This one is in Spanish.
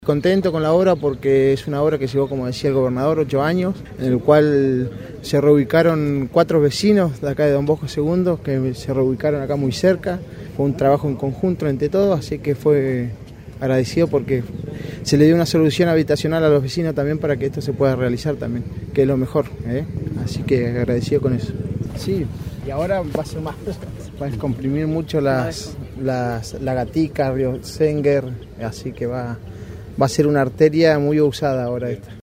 Contento con la obra porque es una obra que llevó, como decía el gobernador, 8 años, en el cual se reubicaron 4 vecinos de acá de Don Bosco II, que se reubicaron acá muy cerca. Fue un trabajo en conjunto entre todos, así que fue agradecido porque se le dio una solución habitacional a los vecinos también para que esto se pueda realizar también, que es lo mejor, así que agradecido con eso. Sí, y ahora va a ser más, va a descomprimir mucho la Gatica, Río Senguer, así que va a ser una arteria muy usada ahora esta.